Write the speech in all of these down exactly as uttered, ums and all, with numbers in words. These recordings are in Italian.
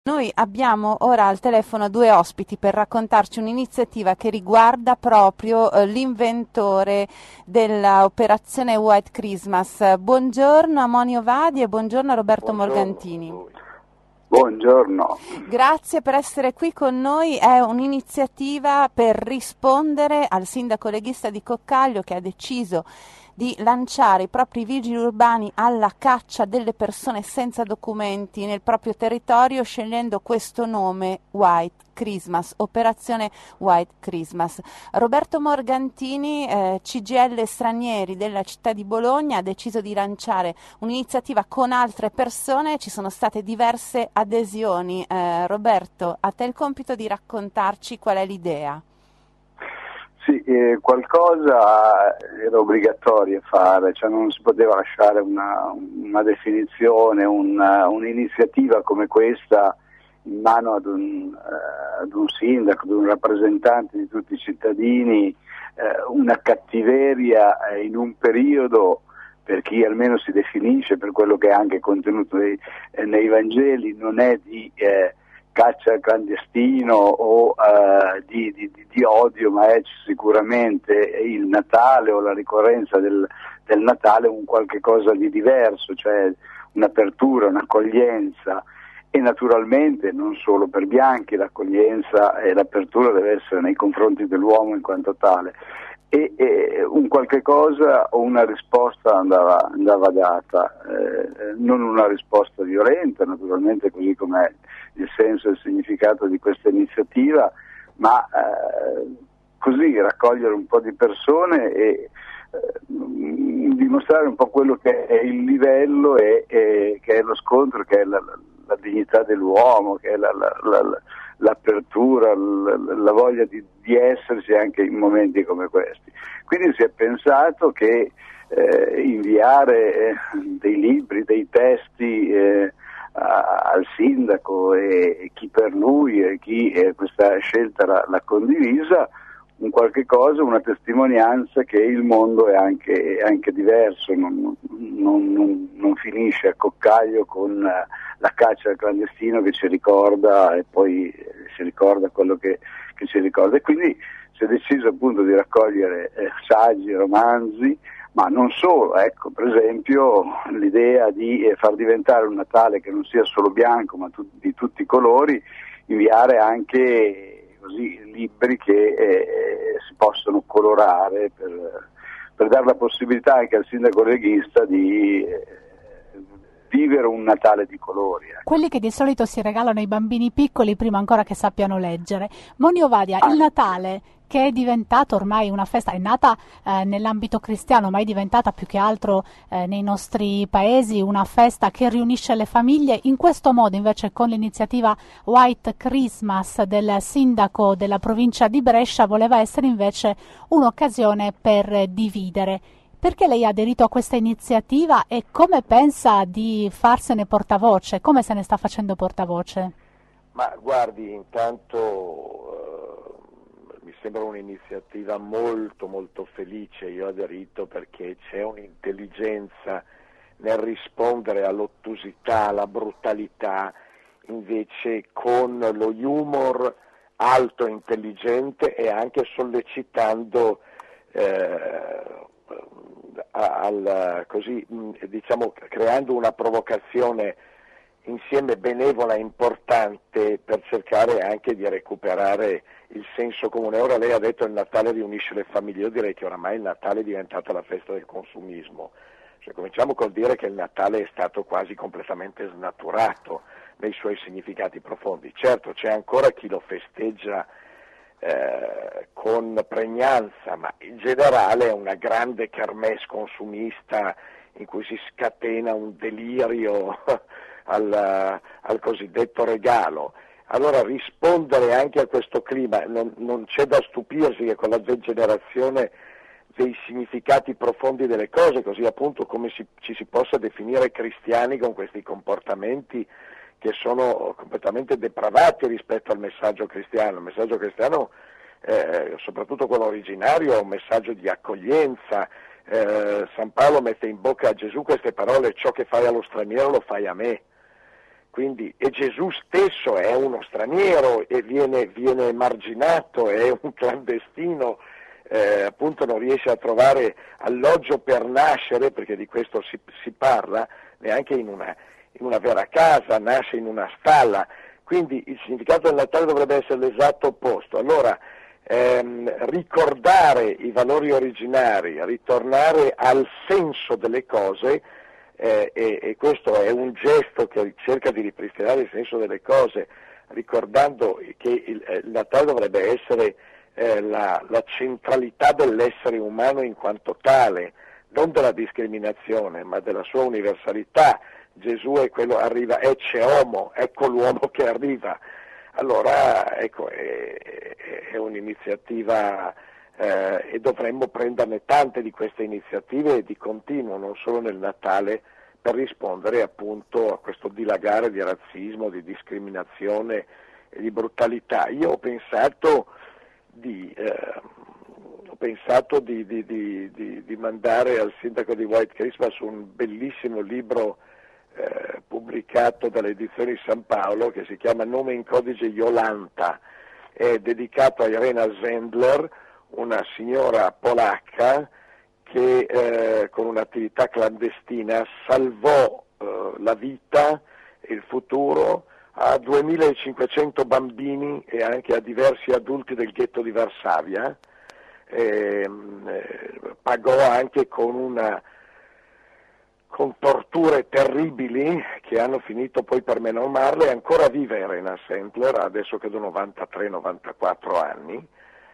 Noi abbiamo ora al telefono due ospiti per raccontarci un'iniziativa che riguarda proprio eh, l'inventore dell'operazione White Christmas. Buongiorno a Monio Vadi e buongiorno a Roberto Buongiorno a Morgantini. voi. Buongiorno. Grazie per essere qui con noi. È un'iniziativa per rispondere al sindaco leghista di Coccaglio che ha deciso di lanciare i propri vigili urbani alla caccia delle persone senza documenti nel proprio territorio, scegliendo questo nome White Christmas, operazione White Christmas. Roberto Morgantini, eh, C G I L Stranieri della città di Bologna, ha deciso di lanciare un'iniziativa con altre persone, ci sono state diverse adesioni. Eh, Roberto, a te il compito di raccontarci qual è l'idea. Sì, eh, qualcosa era obbligatorio fare, cioè non si poteva lasciare una, una definizione, una, un'iniziativa come questa in mano ad un, eh, ad un sindaco, ad un rappresentante di tutti i cittadini, eh, una cattiveria eh, in un periodo, per chi almeno si definisce, per quello che è anche contenuto nei, eh, nei Vangeli, non è di eh, caccia al clandestino o uh, di, di, di odio, ma è sicuramente il Natale o la ricorrenza del, del Natale un qualche cosa di diverso, cioè un'apertura, un'accoglienza, e naturalmente non solo per Bianchi, l'accoglienza e l'apertura deve essere nei confronti dell'uomo in quanto tale. E, e un qualche cosa o una risposta andava, andava data, eh, non una risposta violenta, naturalmente, così come il senso e il significato di questa iniziativa, ma eh, così raccogliere un po' di persone e eh, dimostrare un po' quello che è il livello e, e che è lo scontro, che è la, la, la dignità dell'uomo, che è la, la, la, l'apertura, la, la voglia di, di esserci anche in momenti come questi. Quindi si è pensato che eh, inviare eh, dei libri, dei testi eh, a, al sindaco e, e chi per lui e chi eh, questa scelta l'ha, l'ha condivisa, un qualche cosa, una testimonianza che il mondo è anche, è anche diverso, non, non, non, non finisce a Coccaglio con la caccia al clandestino che ci ricorda e poi si ricorda quello che, che ci ricorda. E quindi si è deciso appunto di raccogliere eh, saggi, romanzi, ma non solo, ecco, per esempio l'idea di eh, far diventare un Natale che non sia solo bianco ma tu, di tutti i colori, inviare anche così libri che eh, si possono colorare per, per dare la possibilità anche al sindaco leghista di eh, vivere un Natale di colori. Ecco. Quelli che di solito si regalano ai bambini piccoli prima ancora che sappiano leggere. Monio Vadia, il Natale, che è diventato ormai una festa, è nata eh, nell'ambito cristiano, ma è diventata più che altro eh, nei nostri paesi una festa che riunisce le famiglie. In questo modo invece con l'iniziativa White Christmas del sindaco della provincia di Brescia voleva essere invece un'occasione per dividere. Perché lei ha aderito a questa iniziativa e come pensa di farsene portavoce? Come se ne sta facendo portavoce? Ma guardi, intanto eh, mi sembra un'iniziativa molto molto felice. Io ho aderito perché c'è un'intelligenza nel rispondere all'ottusità, alla brutalità, invece con lo humor alto, intelligente e anche sollecitando eh, Al, così, diciamo, creando una provocazione insieme benevola e importante per cercare anche di recuperare il senso comune. Ora lei ha detto il Natale riunisce le famiglie, io direi che oramai il Natale è diventata la festa del consumismo, cioè, cominciamo col dire che il Natale è stato quasi completamente snaturato nei suoi significati profondi. Certo, c'è ancora chi lo festeggia Eh, con pregnanza, ma in generale è una grande kermesse consumista in cui si scatena un delirio al, al cosiddetto regalo. Allora rispondere anche a questo clima, non, non c'è da stupirsi che con la degenerazione dei significati profondi delle cose, così appunto come si, ci si possa definire cristiani con questi comportamenti che sono completamente depravati rispetto al messaggio cristiano. Il messaggio cristiano, eh, soprattutto quello originario, è un messaggio di accoglienza. Eh, San Paolo mette in bocca a Gesù queste parole: ciò che fai allo straniero lo fai a me. Quindi, e Gesù stesso è uno straniero e viene, viene emarginato, è un clandestino, eh, appunto non riesce a trovare alloggio per nascere, perché di questo si, si parla, neanche in una, in una vera casa, nasce in una stalla. Quindi il significato del Natale dovrebbe essere l'esatto opposto. Allora, ehm, ricordare i valori originari, ritornare al senso delle cose, Eh, e, e questo è un gesto che cerca di ripristinare il senso delle cose, ricordando che il, il Natale dovrebbe essere eh, la, la centralità dell'essere umano in quanto tale, non della discriminazione, ma della sua universalità. Gesù è quello, arriva, ecce homo, ecco l'uomo che arriva. Allora, ecco, è, è un'iniziativa Eh, e dovremmo prenderne tante di queste iniziative di continuo, non solo nel Natale, per rispondere appunto a questo dilagare di razzismo, di discriminazione e di brutalità. Io ho pensato di, eh, ho pensato di, di, di, di, di mandare al sindaco di White Christmas un bellissimo libro eh, pubblicato dalle edizioni San Paolo che si chiama Nome in codice Iolanta, è dedicato a Irena Zendler, una signora polacca che eh, con un'attività clandestina salvò eh, la vita e il futuro a duemilacinquecento bambini e anche a diversi adulti del ghetto di Varsavia, eh, eh, pagò anche con una con torture terribili che hanno finito poi per menomarle. È ancora viva Irena Zendler, adesso credo novantatré novantaquattro anni,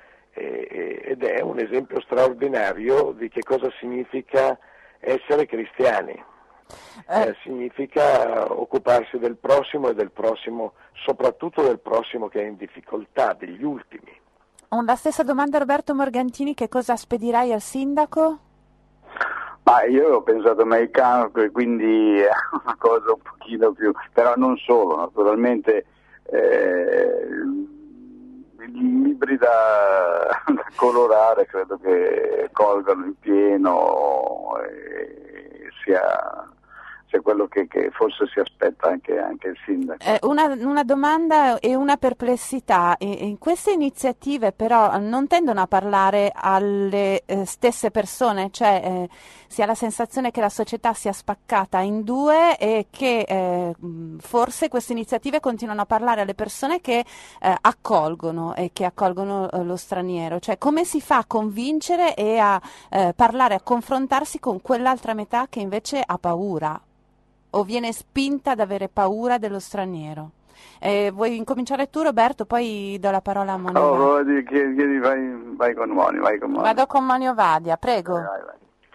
ed è un esempio straordinario di che cosa significa essere cristiani. Eh. Eh, significa occuparsi del prossimo e del prossimo, soprattutto del prossimo che è in difficoltà, degli ultimi. La stessa domanda a Roberto Morgantini: che cosa spedirai al sindaco? Ma io ho pensato americano, quindi è una cosa un pochino più, però non solo, naturalmente eh, libri da, da colorare credo che colgano in pieno e sia, sia quello che, che forse si aspetta anche, anche il sindaco. Eh, una, una domanda e una perplessità: in queste iniziative però non tendono a parlare alle eh, stesse persone, cioè eh, si ha la sensazione che la società sia spaccata in due e che eh, forse queste iniziative continuano a parlare alle persone che eh, accolgono e che accolgono eh, lo straniero, cioè come si fa a convincere e a eh, parlare, a confrontarsi con quell'altra metà che invece ha paura o viene spinta ad avere paura dello straniero. Eh, vuoi incominciare tu, Roberto, poi do la parola a Monio Vadia. Oh, chiedi, chiedi, vai, vai con Monio, vai con Monio. Vado con Monio Vadia, prego. Vai, vai, vai.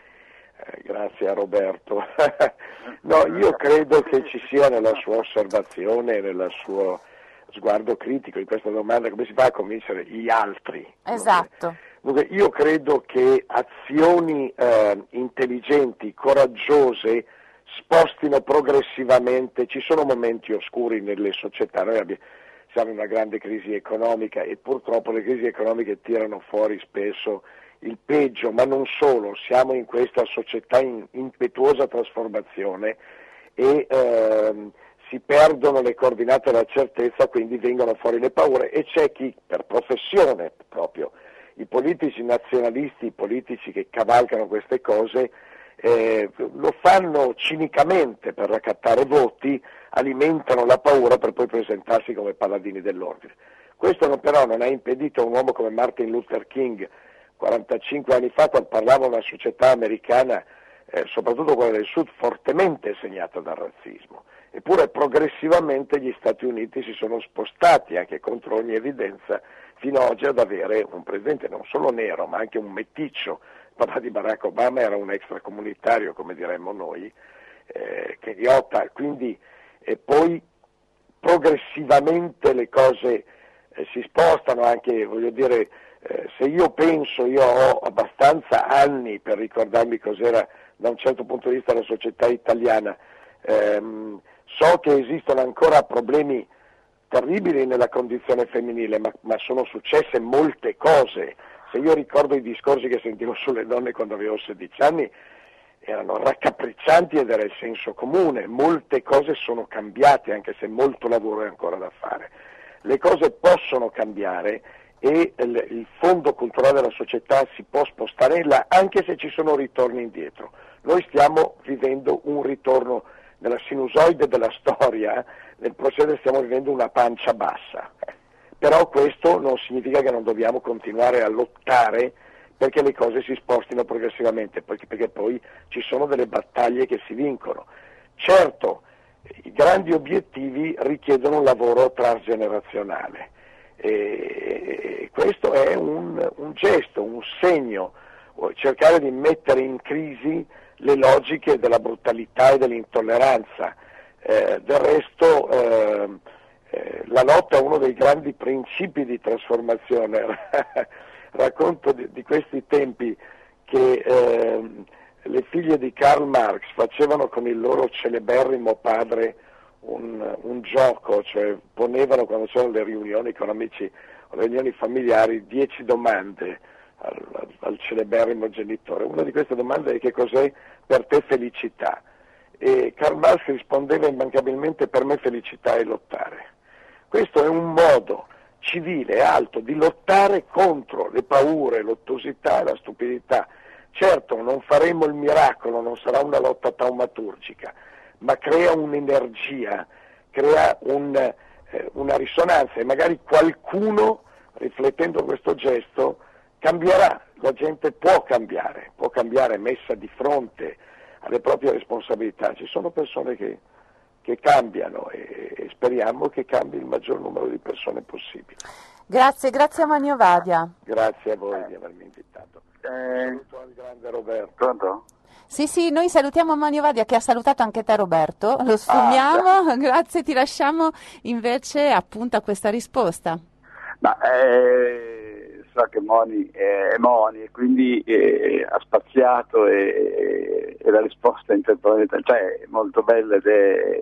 Eh, grazie a Roberto. No, io credo che ci sia nella sua osservazione, nel suo sguardo critico in questa domanda, come si fa a convincere gli altri? Esatto. Dunque, io credo che azioni eh, intelligenti, coraggiose, spostino progressivamente. Ci sono momenti oscuri nelle società, noi abbiamo, siamo in una grande crisi economica e purtroppo le crisi economiche tirano fuori spesso il peggio, ma non solo, siamo in questa società in impetuosa trasformazione e ehm, si perdono le coordinate della certezza, quindi vengono fuori le paure e c'è chi per professione proprio, i politici nazionalisti, i politici che cavalcano queste cose, eh, lo fanno cinicamente per raccattare voti, alimentano la paura per poi presentarsi come paladini dell'ordine. Questo non, però non ha impedito a un uomo come Martin Luther King quarantacinque anni fa, quando parlava una società americana, eh, soprattutto quella del Sud, fortemente segnata dal razzismo. Eppure progressivamente gli Stati Uniti si sono spostati, anche contro ogni evidenza, fino ad oggi ad avere un presidente non solo nero, ma anche un meticcio. Parlava di Barack Obama, era un extracomunitario, come diremmo noi, eh, Kenyatta, quindi e poi progressivamente le cose eh, si spostano anche, voglio dire, Eh, se io penso, io ho abbastanza anni per ricordarmi cos'era da un certo punto di vista la società italiana, ehm, so che esistono ancora problemi terribili nella condizione femminile, ma, ma sono successe molte cose. Se io ricordo i discorsi che sentivo sulle donne quando avevo sedici anni, erano raccapriccianti ed era il senso comune. Molte cose sono cambiate, anche se molto lavoro è ancora da fare. Le cose possono cambiare e il, il fondo culturale della società si può spostare in là, anche se ci sono ritorni indietro. Noi stiamo vivendo un ritorno nella sinusoide della storia, nel procedere stiamo vivendo una pancia bassa. Però questo non significa che non dobbiamo continuare a lottare perché le cose si spostino progressivamente, perché, perché poi ci sono delle battaglie che si vincono. Certo, i grandi obiettivi richiedono un lavoro transgenerazionale e questo è un, un gesto, un segno, cercare di mettere in crisi le logiche della brutalità e dell'intolleranza. Eh, del resto eh, eh, la lotta è uno dei grandi principi di trasformazione. Racconto di, di questi tempi che eh, le figlie di Karl Marx facevano con il loro celeberrimo padre un, un gioco, cioè ponevano quando c'erano le riunioni con amici o riunioni familiari dieci domande al, al, al celeberrimo genitore. Una di queste domande è: che cos'è per te felicità? E Karl Marx rispondeva immancabilmente: per me felicità è lottare. Questo è un modo civile, alto, di lottare contro le paure, l'ottusità e la stupidità. Certo, non faremo il miracolo, non sarà una lotta taumaturgica, ma crea un'energia, crea un, eh, una risonanza e magari qualcuno, riflettendo questo gesto, cambierà. La gente può cambiare, può cambiare messa di fronte alle proprie responsabilità. Ci sono persone che che cambiano e, e speriamo che cambi il maggior numero di persone possibile. Grazie, grazie a Manio Vadia. Grazie a voi di avermi invitato. Eh, Saluto al grande Roberto. Pronto? Sì, sì, noi salutiamo Manio Vadia che ha salutato anche te Roberto, lo sfumiamo, ah, grazie, ti lasciamo invece appunto a questa risposta. Ma eh, so che Moni è Moni e quindi eh, ha spaziato e, e la risposta è interplanetaria, cioè è molto bella ed è,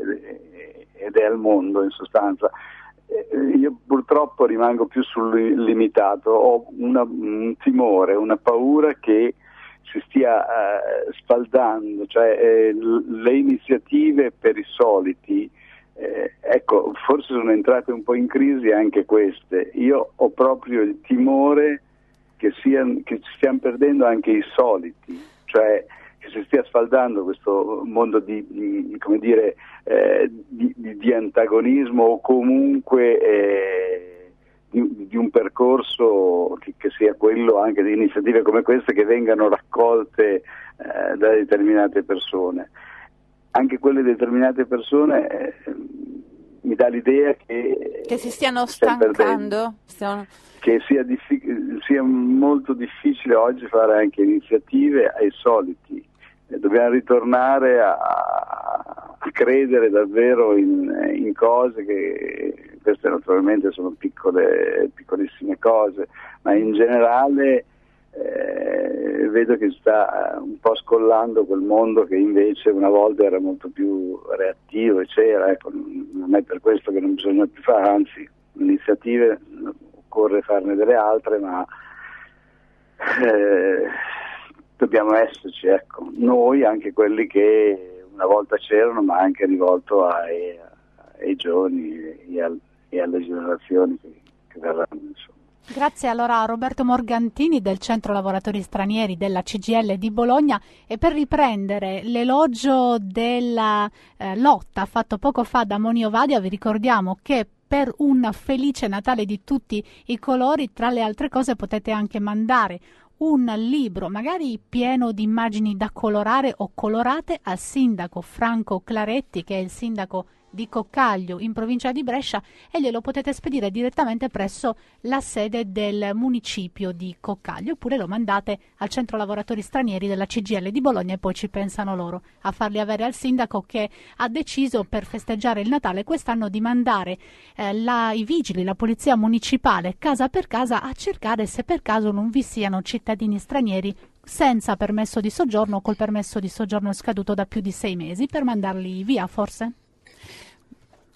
ed è al mondo in sostanza. Eh, io purtroppo rimango più sul limitato, ho una, un timore, una paura che si stia eh, sfaldando, cioè eh, le iniziative per i soliti. Eh, ecco, forse sono entrate un po' in crisi anche queste. Io ho proprio il timore che, siano, che ci stiamo perdendo anche i soliti, cioè che si stia sfaldando questo mondo di, di come dire, eh, di, di, di antagonismo o comunque eh, di, di un percorso che, che sia quello anche di iniziative come queste che vengano raccolte eh, da determinate persone. Anche quelle determinate persone eh, mi dà l'idea che, che si stiano stancando, stiano... che sia, diffi- sia molto difficile oggi fare anche iniziative ai soliti. Eh, dobbiamo ritornare a, a credere davvero in, in cose che, queste naturalmente sono piccole, piccolissime cose, ma in generale Eh, vedo che sta un po' scollando quel mondo che invece una volta era molto più reattivo e c'era, ecco, non è per questo che non bisogna più fare, anzi iniziative occorre farne delle altre, ma eh, dobbiamo esserci, ecco, noi, anche quelli che una volta c'erano, ma anche rivolto ai, ai giovani e, al, e alle generazioni che, che verranno, insomma. Grazie allora a Roberto Morgantini del Centro Lavoratori Stranieri della C G I L di Bologna. E per riprendere l'elogio della eh, lotta fatto poco fa da Monio Vadia, vi ricordiamo che per un felice Natale di tutti i colori, tra le altre cose, potete anche mandare un libro, magari pieno di immagini da colorare o colorate, al sindaco Franco Claretti, che è il sindaco di Coccaglio in provincia di Brescia, e glielo potete spedire direttamente presso la sede del municipio di Coccaglio, oppure lo mandate al Centro Lavoratori Stranieri della C G I L di Bologna e poi ci pensano loro a farli avere al sindaco, che ha deciso per festeggiare il Natale quest'anno di mandare eh, la, i vigili, la polizia municipale casa per casa a cercare se per caso non vi siano cittadini stranieri senza permesso di soggiorno o col permesso di soggiorno scaduto da più di sei mesi, per mandarli via, forse?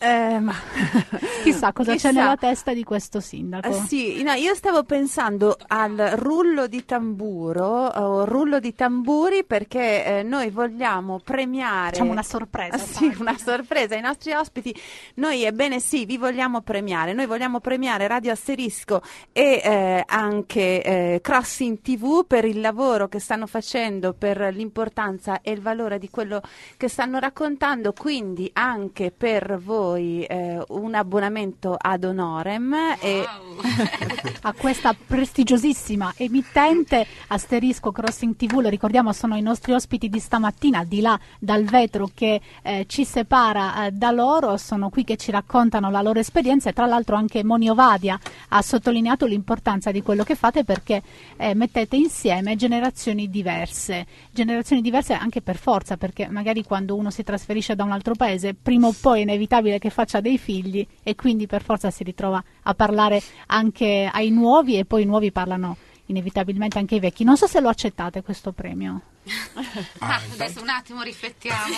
Eh, ma... Chissà cosa Chissà. c'è nella testa di questo sindaco. Eh, sì, no, io stavo pensando al rullo di tamburo, o rullo di tamburi, perché eh, noi vogliamo premiare... Facciamo una sorpresa. Ah, sì, una sorpresa ai nostri ospiti. Noi, ebbene sì, vi vogliamo premiare. Noi vogliamo premiare Radio Asterisco e eh, anche eh, Crossing T V per il lavoro che stanno facendo, per l'importanza e il valore di quello che stanno raccontando, quindi anche per voi eh, un abbonamento ad honorem. Wow. E a questa prestigiosissima emittente. Asterisco, Crossing T V, lo ricordiamo, sono i nostri ospiti di stamattina, al di là dal vetro che eh, ci separa eh, da loro, sono qui che ci raccontano la loro esperienza, e tra l'altro anche Moni Ovadia ha sottolineato l'importanza di quello che fate, perché eh, mettete insieme generazioni diverse, generazioni diverse anche per forza, perché magari quando uno si trasferisce da un altro paese prima o poi è inevitabile che faccia dei figli, e quindi per forza si ritrova a parlare anche ai nuovi, e poi i nuovi parlano inevitabilmente anche ai vecchi. Non so se lo accettate questo premio. Ah, adesso un attimo riflettiamo.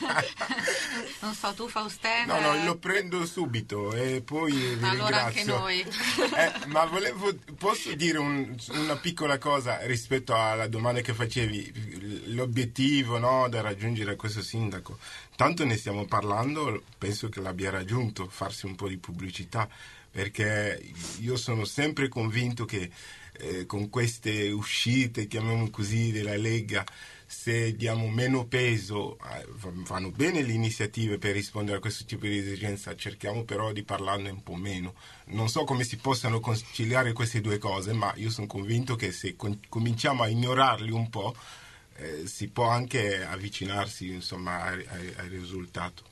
Non so, tu Faustena? No, no, lo prendo subito e poi vi allora ringrazio. Anche noi. Eh, ma volevo, posso dire un, una piccola cosa rispetto alla domanda che facevi, l'obiettivo, no, da raggiungere questo sindaco. Tanto ne stiamo parlando, penso che l'abbia raggiunto, farsi un po' di pubblicità, perché io sono sempre convinto che eh, con queste uscite, chiamiamo così, della Lega, se diamo meno peso, eh, vanno bene le iniziative per rispondere a questo tipo di esigenza, cerchiamo però di parlarne un po' meno. Non so come si possano conciliare queste due cose, ma io sono convinto che se con- cominciamo a ignorarli un po', eh, si può anche avvicinarsi, insomma, al, al, al risultato.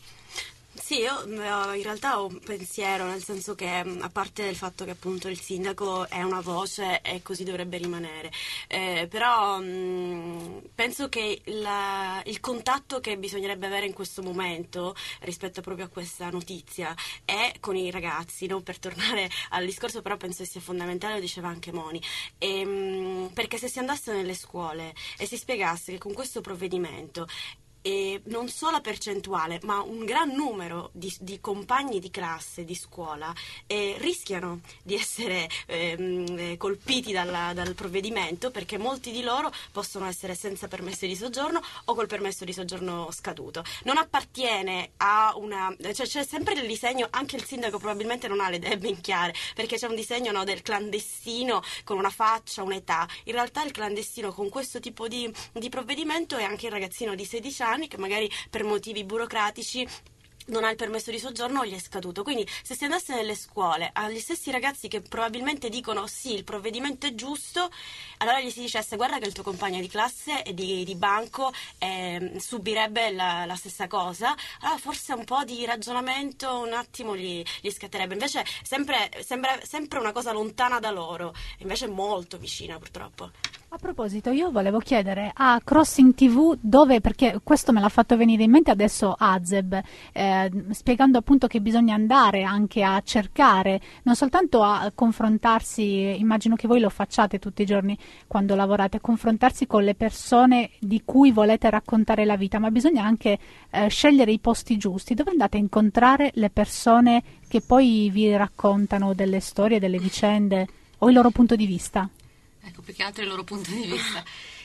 Sì, io in realtà ho un pensiero, nel senso che, a parte il fatto che appunto il sindaco è una voce e così dovrebbe rimanere, eh, però mh, penso che la, il contatto che bisognerebbe avere in questo momento rispetto proprio a questa notizia è con i ragazzi, no? Per tornare al discorso, però penso che sia fondamentale, lo diceva anche Moni, e, mh, perché se si andasse nelle scuole e si spiegasse che con questo provvedimento e non solo la percentuale, ma un gran numero di, di compagni di classe, di scuola, eh, rischiano di essere ehm, colpiti dalla, dal provvedimento, perché molti di loro possono essere senza permesso di soggiorno o col permesso di soggiorno scaduto. Non appartiene a una... cioè c'è sempre il disegno, anche il sindaco probabilmente non ha le idee ben chiare, perché c'è un disegno, no, del clandestino con una faccia, un'età. In realtà il clandestino con questo tipo di, di provvedimento è anche il ragazzino di sedici anni che magari per motivi burocratici non ha il permesso di soggiorno o gli è scaduto. Quindi se si andasse nelle scuole agli stessi ragazzi che probabilmente dicono sì, il provvedimento è giusto, allora gli si dicesse guarda che il tuo compagno di classe e di, di banco eh, subirebbe la, la stessa cosa, allora forse un po' di ragionamento un attimo gli, gli scatterebbe. Invece sempre, sembra sempre una cosa lontana da loro, invece molto vicina purtroppo. A proposito, io volevo chiedere a Crossing T V dove, perché questo me l'ha fatto venire in mente adesso Azeb, eh, spiegando appunto che bisogna andare anche a cercare, non soltanto a confrontarsi, immagino che voi lo facciate tutti i giorni quando lavorate, confrontarsi con le persone di cui volete raccontare la vita, ma bisogna anche eh, scegliere i posti giusti, dove andate a incontrare le persone che poi vi raccontano delle storie, delle vicende o il loro punto di vista. Ecco, più che altro il loro punto di vista.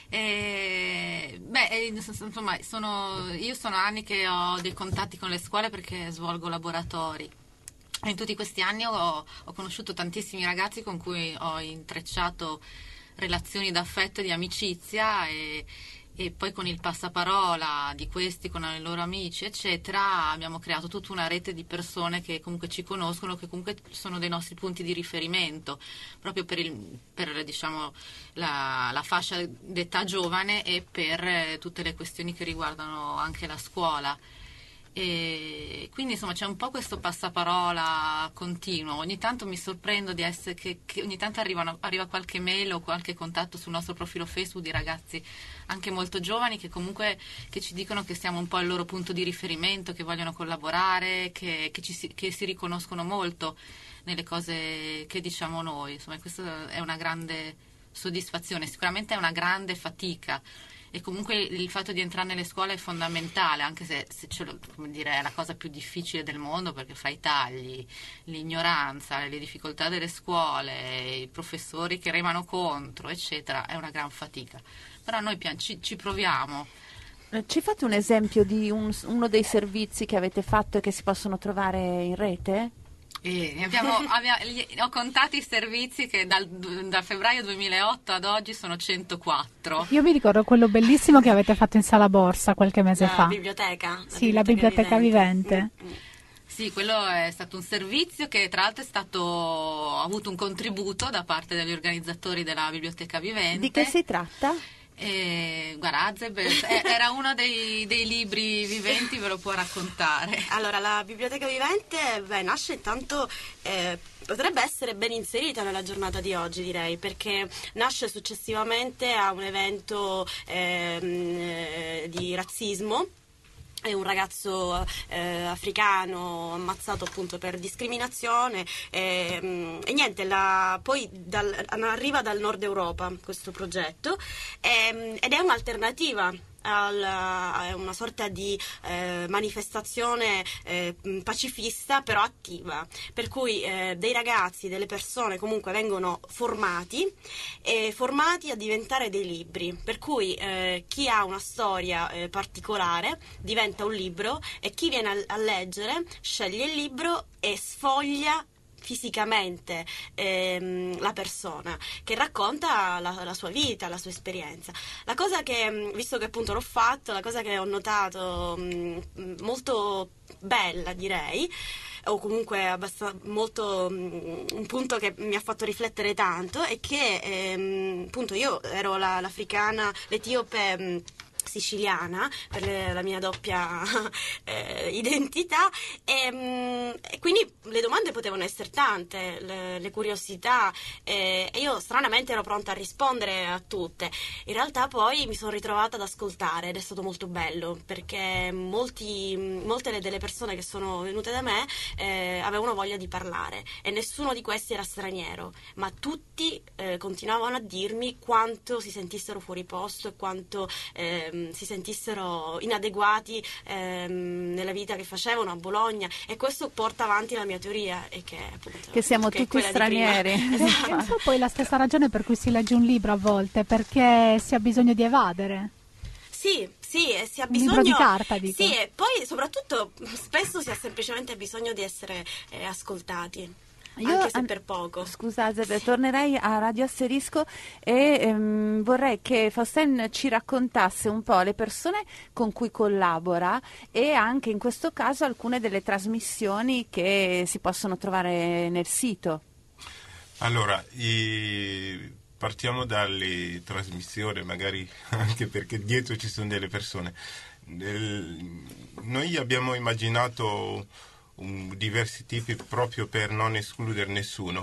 Eh, beh, insomma, sono, io sono anni che ho dei contatti con le scuole perché svolgo laboratori. E in tutti questi anni ho, ho conosciuto tantissimi ragazzi con cui ho intrecciato relazioni d'affetto e di amicizia, e, e poi con il passaparola di questi con i loro amici eccetera abbiamo creato tutta una rete di persone che comunque ci conoscono, che comunque sono dei nostri punti di riferimento proprio per, il, per diciamo la, la fascia d'età giovane e per eh, tutte le questioni che riguardano anche la scuola. E quindi insomma c'è un po' questo passaparola continuo. Ogni tanto mi sorprendo di essere che, che ogni tanto arrivano, arriva qualche mail o qualche contatto sul nostro profilo Facebook di ragazzi anche molto giovani che comunque che ci dicono che siamo un po' il loro punto di riferimento, che vogliono collaborare, che, che, ci, che si riconoscono molto nelle cose che diciamo noi. Insomma, questa è una grande soddisfazione, sicuramente è una grande fatica. e comunque il fatto di entrare nelle scuole è fondamentale, anche se, se ce lo, come dire, è la cosa più difficile del mondo, perché fra i tagli, l'ignoranza, le difficoltà delle scuole, i professori che remano contro, eccetera, è una gran fatica. Però noi pian- ci, ci proviamo. Ci fate un esempio di un- uno dei servizi che avete fatto e che si possono trovare in rete? E ne abbiamo, abbiamo- gli- ho contato i servizi che dal, dal febbraio duemilaotto ad oggi sono centoquattro. Io mi ricordo quello bellissimo che avete fatto in Sala Borsa qualche mese La fa. biblioteca. La Sì, la biblioteca vivente. Mm, mm. Sì, quello è stato un servizio che tra l'altro è stato, ha avuto un contributo da parte degli organizzatori della Biblioteca Vivente. Di che si tratta? E, guarda, Azeb eh, era uno dei, dei libri viventi, ve lo può raccontare. Allora, la Biblioteca Vivente beh, nasce intanto, eh, potrebbe essere ben inserita nella giornata di oggi, direi, perché nasce successivamente a un evento ehm, eh, di razzismo. È un ragazzo eh, africano ammazzato appunto per discriminazione e, e niente, la, poi dal, arriva dal nord Europa questo progetto e, ed è un'alternativa. È una sorta di eh, manifestazione eh, pacifista però attiva, per cui eh, dei ragazzi, delle persone comunque vengono formati e formati a diventare dei libri, per cui eh, chi ha una storia eh, particolare diventa un libro e chi viene a, a leggere sceglie il libro e sfoglia fisicamente ehm, la persona che racconta la, la sua vita, la sua esperienza. La cosa che, visto che appunto l'ho fatto, la cosa che ho notato mh, molto bella, direi, o comunque abbastanza, molto mh, un punto che mi ha fatto riflettere tanto, è che ehm, appunto io ero la, l'africana, l'etiope mh, siciliana per le, la mia doppia eh, identità e, mh, e quindi le domande potevano essere tante, le, le curiosità eh, e io stranamente ero pronta a rispondere a tutte. In realtà poi mi sono ritrovata ad ascoltare ed è stato molto bello, perché molti, molte delle persone che sono venute da me eh, avevano voglia di parlare e nessuno di questi era straniero, ma tutti eh, continuavano a dirmi quanto si sentissero fuori posto e quanto eh, si sentissero inadeguati ehm, nella vita che facevano a Bologna, e questo porta avanti la mia teoria, e che, appunto, che siamo che è tutti quella di stranieri. prima. È Esatto. un po' poi la stessa ragione per cui si legge un libro a volte, perché si ha bisogno di evadere. Sì, sì, e si ha Un bisogno libro di carta, dico. Sì, e poi soprattutto spesso si ha semplicemente bisogno di essere eh, ascoltati. Io, anche se an- per poco. Scusate, tornerei a Radio Asterisco e ehm, vorrei che Fausten ci raccontasse un po' le persone con cui collabora e anche in questo caso alcune delle trasmissioni che si possono trovare nel sito. Allora, i... partiamo dalle trasmissioni, magari anche perché dietro ci sono delle persone. Del... Noi abbiamo immaginato un, diversi tipi proprio per non escludere nessuno.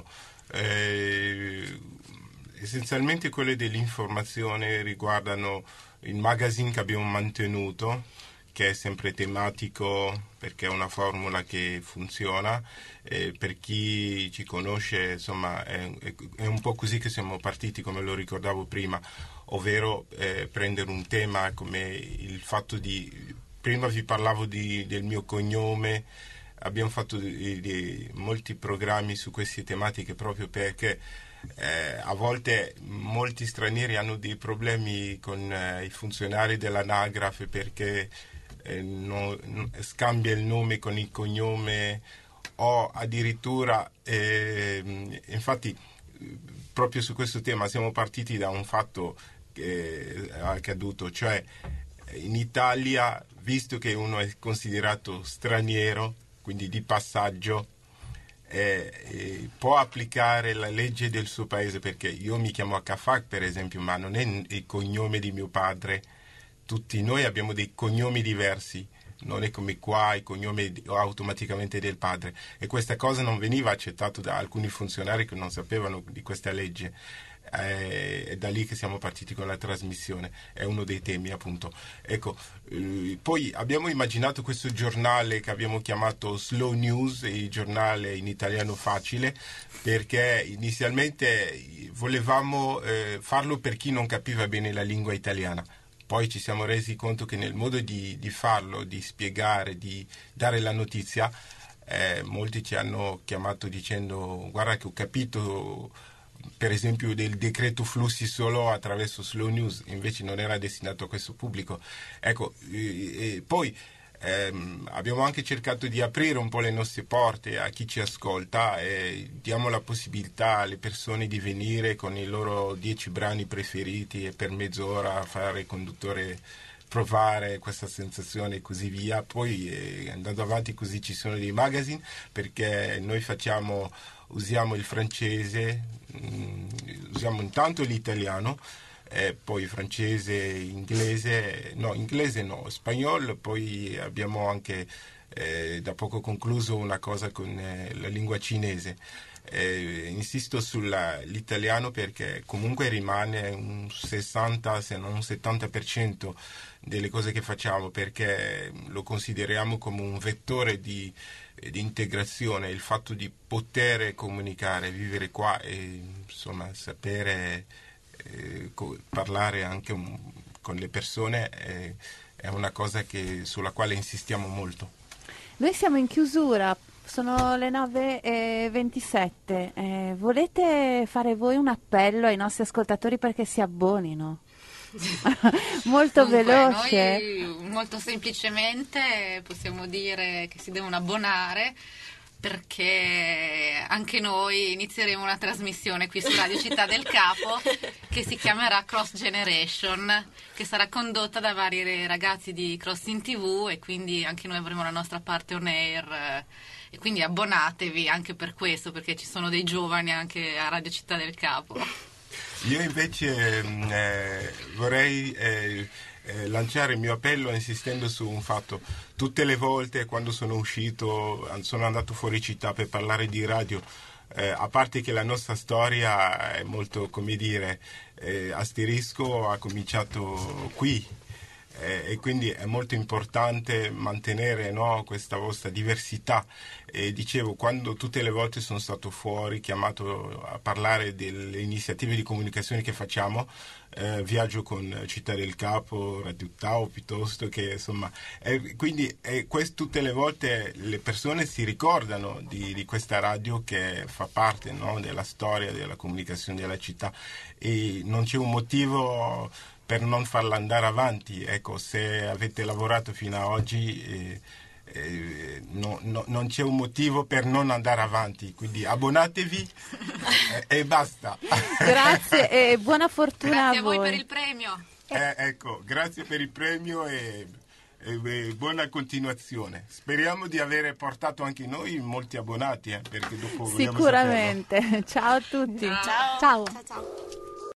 Eh, essenzialmente quelle dell'informazione riguardano il magazine che abbiamo mantenuto, che è sempre tematico perché è una formula che funziona. Eh, per chi ci conosce, insomma, è, è, è un po' così che siamo partiti, come lo ricordavo prima, ovvero eh, prendere un tema come il fatto di... Prima vi parlavo di, del mio cognome. Abbiamo fatto di, di, molti programmi su queste tematiche proprio perché eh, a volte molti stranieri hanno dei problemi con eh, i funzionari dell'anagrafe perché eh, no, no, scambia il nome con il cognome o addirittura eh, infatti proprio su questo tema siamo partiti da un fatto che è accaduto, cioè in Italia, visto che uno è considerato straniero, quindi di passaggio, eh, eh, può applicare la legge del suo paese, perché io mi chiamo Akafak per esempio, ma non è il cognome di mio padre. Tutti noi abbiamo dei cognomi diversi, non è come qua il cognome automaticamente del padre, e questa cosa non veniva accettata da alcuni funzionari che non sapevano di questa legge. Eh, è da lì che siamo partiti con la trasmissione, è uno dei temi appunto. Ecco, eh, poi abbiamo immaginato questo giornale che abbiamo chiamato Slow News, il giornale in italiano facile, perché inizialmente volevamo eh, farlo per chi non capiva bene la lingua italiana, poi ci siamo resi conto che nel modo di, di farlo, di spiegare, di dare la notizia, eh, molti ci hanno chiamato dicendo guarda che ho capito per esempio del decreto flussi solo attraverso Slow News, invece non era destinato a questo pubblico. Ecco, e, e poi ehm, abbiamo anche cercato di aprire un po' le nostre porte a chi ci ascolta e diamo la possibilità alle persone di venire con i loro dieci brani preferiti e per mezz'ora fare conduttore, provare questa sensazione e così via. Poi eh, andando avanti così ci sono dei magazine, perché noi facciamo usiamo il francese, mh, usiamo intanto l'italiano, eh, poi francese, inglese, no, inglese no, spagnolo, poi abbiamo anche eh, da poco concluso una cosa con eh, la lingua cinese. Eh, insisto sull'italiano perché comunque rimane un sessanta se non un settanta per cento delle cose che facciamo, perché lo consideriamo come un vettore di di integrazione, il fatto di poter comunicare, vivere qua e insomma sapere eh, co- parlare anche un, con le persone eh, è una cosa che, sulla quale insistiamo molto. Noi siamo in chiusura, sono le nove e ventisette, eh, volete fare voi un appello ai nostri ascoltatori perché si abbonino? Molto Dunque, veloce. Noi molto semplicemente possiamo dire che si devono abbonare, perché anche noi inizieremo una trasmissione qui su Radio Città del Capo che si chiamerà Cross Generation, che sarà condotta da vari ragazzi di Crossing ti vu, e quindi anche noi avremo la nostra parte on air, e quindi abbonatevi anche per questo, perché ci sono dei giovani anche a Radio Città del Capo. Io invece eh, vorrei eh, eh, lanciare il mio appello insistendo su un fatto. Tutte le volte quando sono uscito, sono andato fuori città per parlare di radio, eh, a parte che la nostra storia è molto, come dire, eh, asterisco, ha cominciato qui. Eh, e quindi è molto importante mantenere, no, questa vostra diversità. E dicevo, quando tutte le volte sono stato fuori, chiamato a parlare delle iniziative di comunicazione che facciamo, eh, viaggio con Città del Capo, Radio Tao, piuttosto che insomma, eh, quindi eh, quest- tutte le volte le persone si ricordano di, di questa radio che fa parte, no, della storia della comunicazione della città, e non c'è un motivo per non farla andare avanti. Ecco, se avete lavorato fino ad oggi eh, eh, no, no, non c'è un motivo per non andare avanti, quindi abbonatevi e, e basta. Grazie e buona fortuna Grazie a a voi voi. per il premio. Eh, ecco, grazie per il premio e, e, e buona continuazione. Speriamo di avere portato anche noi molti abbonati, eh, perché dopo vogliamo saperlo. Sicuramente. Ciao a tutti. Ciao. Ciao. Ciao. Ciao, ciao.